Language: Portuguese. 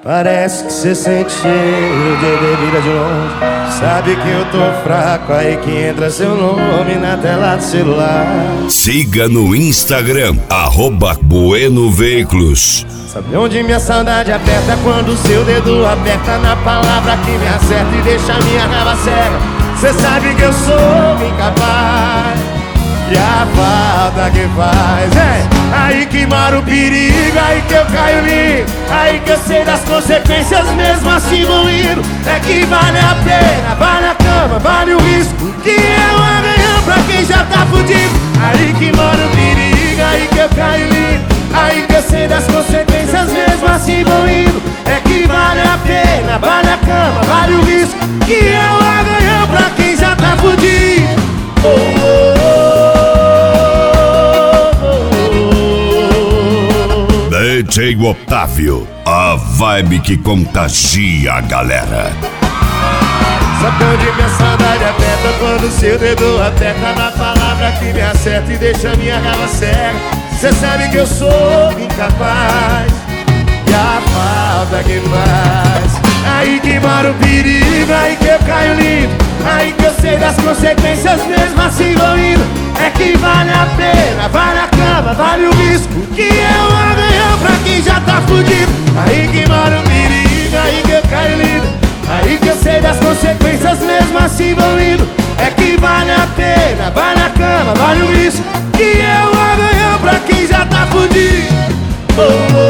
Parece que cê sente cheiro de bebida de longe. Sabe que eu tô fraco, aí que entra seu nome na tela do celular. Siga no Instagram, @BuenoVeículos. Sabe onde minha saudade aperta? Quando seu dedo aperta na palavra que me acerta e deixa minha raiva cega. Cê sabe que eu sou incapaz, e a falta que faz aí que mora o perigo, aí que eu caio lindo, aí que eu sei das consequências mesmo assim vou indo. É que vale a pena, vale a cama, vale o risco, que é um arranhão pra quem já tá fudido. Aí que mora o perigo, aí que eu caio lindo, aí que eu sei das consequências mesmo assim vou indo. É que vale a pena, vale a cama, vale o risco, que é um arranhão pra quem já tá fudido. DJ Otávio, a vibe que contagia a galera. Sabe onde minha saudade aperta? Quando seu dedo aperta na palavra que me acerta e deixa minha raiva cega. Cê sabe que eu sou incapaz, e a falta que faz aí que mora o perigo, aí que eu caio lindo, aí que eu sei das consequências mesmo assim vou indo. É que vale a pena, vale a cama, vale o risco, que é um arranhão pra quem já tá fudido. Aí que mora o perigo, aí que eu caio lindo, aí que eu sei das consequências mesmo assim vou indo. É que vale a pena, vale a cama, vale o risco, que é um arranhão pra quem já tá fudido.